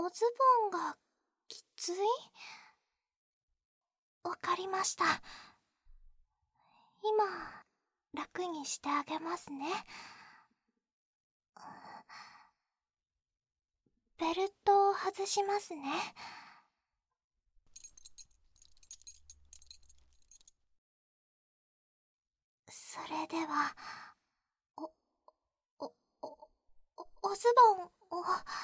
おズボンがきつい？わかりました。今、楽にしてあげますね。ベルトを外しますね。それでは、お、お、お、おズボンを、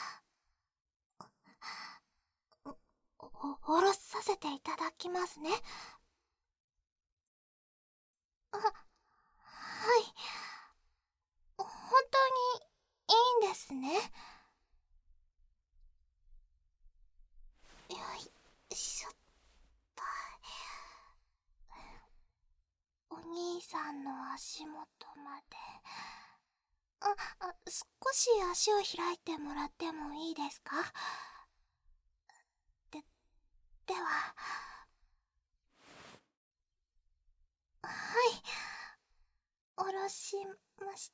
下ろさせていただきますね。はい。本当にいいんですね。よいしょっと。お兄さんの足元まで。少し足を開いてもらってもいいですか？で、では。はい。下ろしました。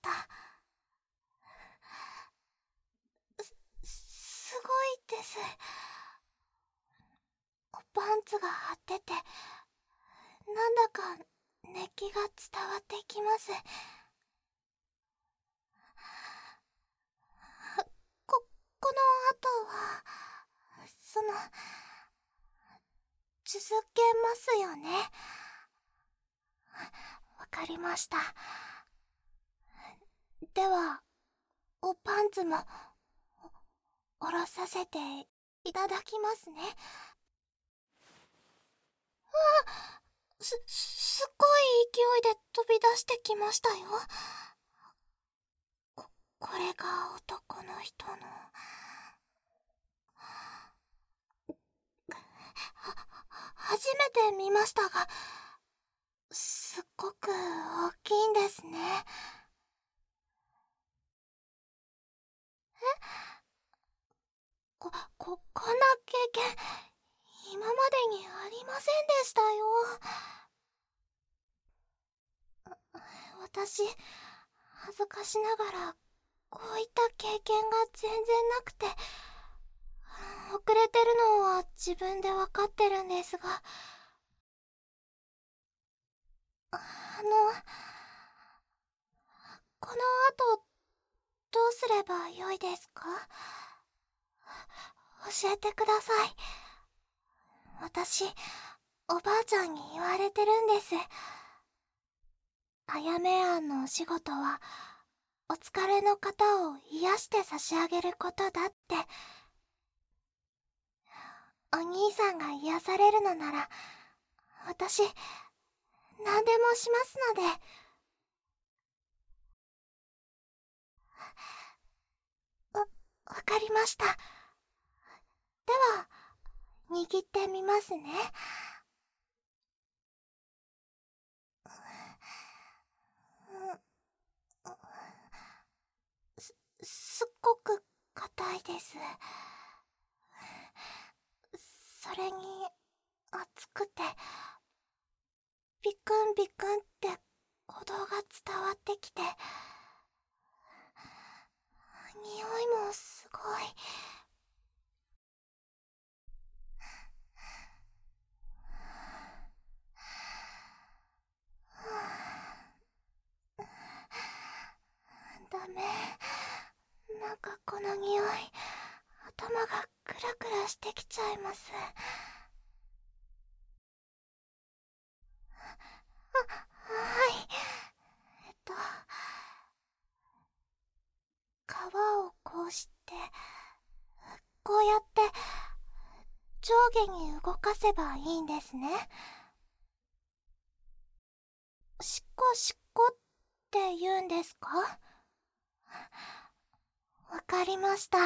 すごいです。パンツが張ってて、なんだか熱気が伝わってきます。この後は、続けますよね。わかりました。では、おパンツも、下ろさせていただきますね。すっごい勢いで飛び出してきましたよ。これが男の人の。初めて見ましたが、すっごく大きいんですね。こんな経験、今までにありませんでしたよ。私、恥ずかしながら、こういった経験が全然なくて、遅れてるのは自分でわかってるんですが、この後、どうすればよいですか？教えてください。私、おばあちゃんに言われてるんです。あやめ庵のお仕事は、お疲れの方を癒して差し上げることだって。お兄さんが癒されるのなら、私、何でもしますので。わかりました。では、握ってみますね。すっごく硬いです。それに、熱くて、ビクンビクンって鼓動が伝わってきて、匂いもすごい。ダメ。なんかこの匂い、頭がクラクラしてきちゃいます。はい。皮をこうして、こうやって上下に動かせばいいんですね。しっこしっこって言うんですか？わかりました。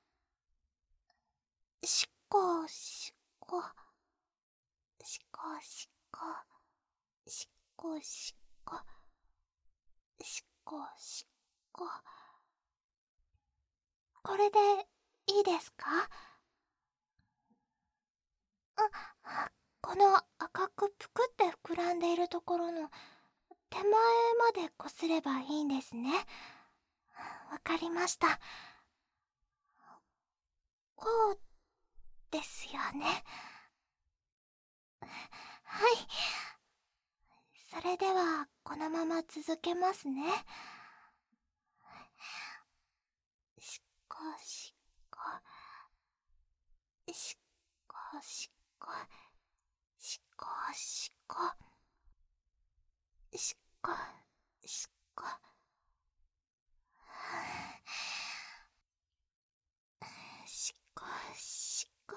しっこしっこ、しっこしっこ、しっこしっこ、しっこしっこ。これでいいですか？この赤くぷくって膨らんでいるところの手前までこすればいいんですね。わかりました。 こうですよね。はい。それではこのまま続けますね。しこしこ、しこしこ、しこしこ、しこしこ、しこしこ、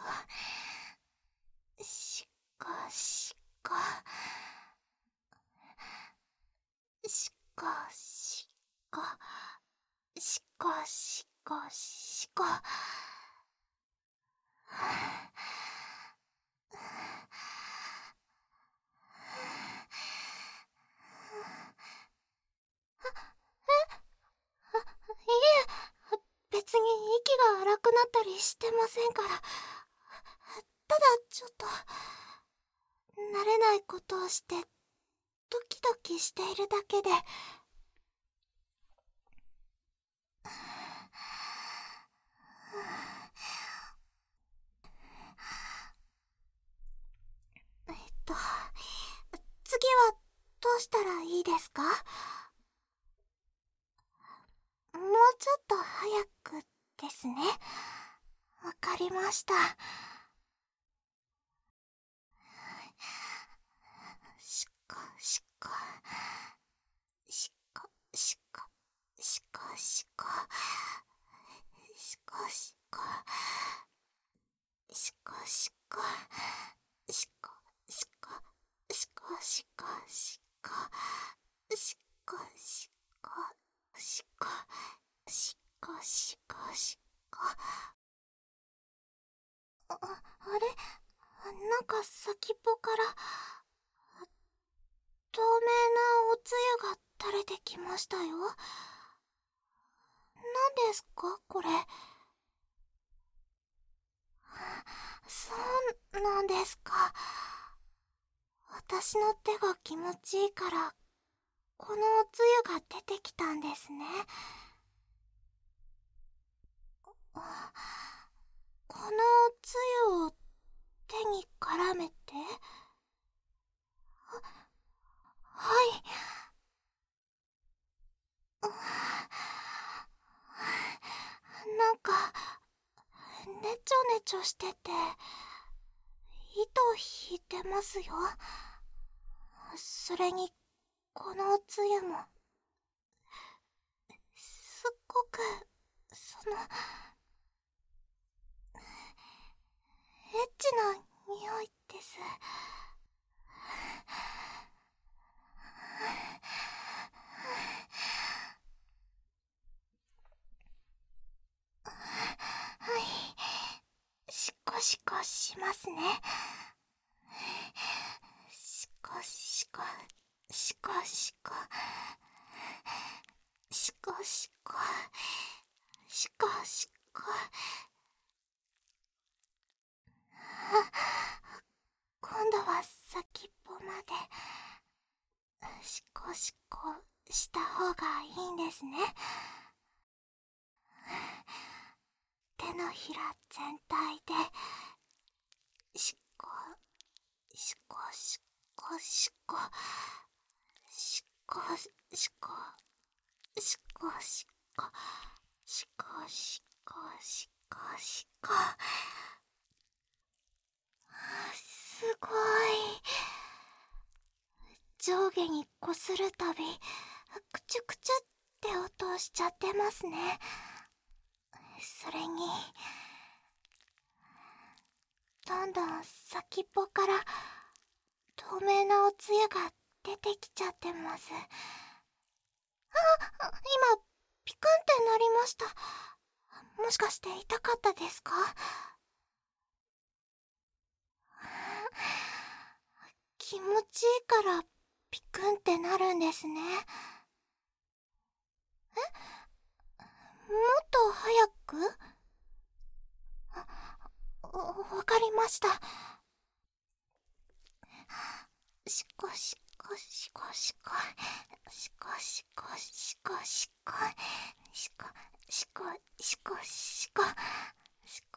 しこしこ、しこしこ、しこしこしこ。いえ、別に息が荒くなったりしてませんから。ただちょっと慣れないことをしてドキドキしているだけで。えっと次はどうしたらいいですか？もうちょっと早くですね。わかりました。しこしこ、しこしこ、しこしこ、しこしこ、しこしこ、しこしこ、しこしこ、しこしこ、しこしこ、しこしこ、しこ。あれ、なんか先っぽから透明なおつゆが垂れてきましたよ。何ですかこれ？そうなんですか。私の手が気持ちいいからこのおつゆが出てきたんですね。あ、このおつゆを手に絡めて。はい。なんかねちょねちょしてて糸を引いてますよ。それにこのおつゆもすっごくエッチな匂いです。はい、しこしこしますね。しこしこ、しこしこ、しこしこ、しこしこ。今度は先っぽまでしこしこした方がいいんですね。手のひら全体でしこしこしこしこしこしこしこしこしこしこしこしこ。すごい。上下にこするたびくちゅくちゅって音をしちゃってますね。それにどんどん先っぽから透明なおつゆが出てきちゃってます。今ピクンってなりました。もしかして痛かったですか？気持ちいいからピクンってなるんですね。もっと早く？わかりました。しこしこしこしこしこしこしこしこしこしこしこしこしこしこ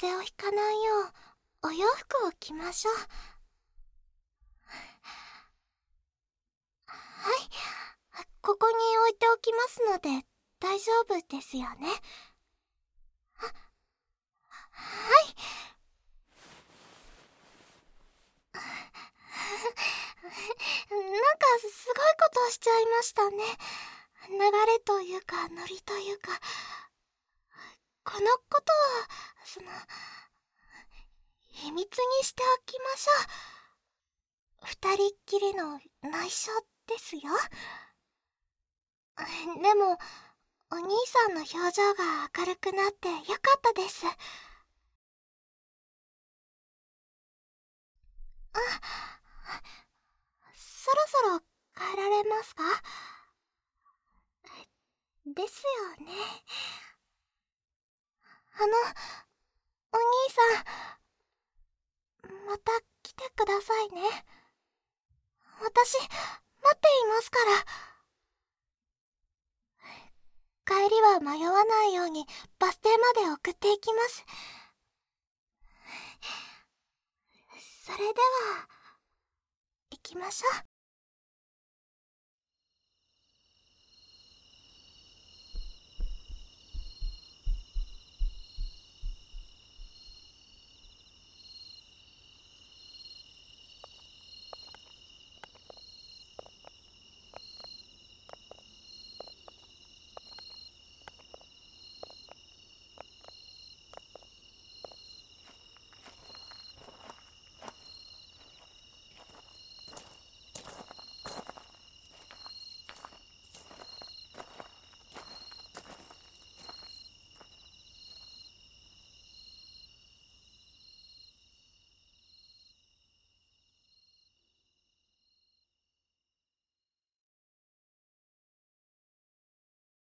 風邪をひかないようお洋服を着ましょう。はい、ここに置いておきますので大丈夫ですよね。はい。なんかすごいことをしちゃいましたね。流れというかノリというか、このことは秘密にしておきましょう。二人っきりの内緒ですよ。でもお兄さんの表情が明るくなってよかったです。そろそろ帰られますか？ですよね。お兄さん、また来てくださいね。私、待っていますから。帰りは迷わないようにバス停まで送っていきます。それでは、行きましょう。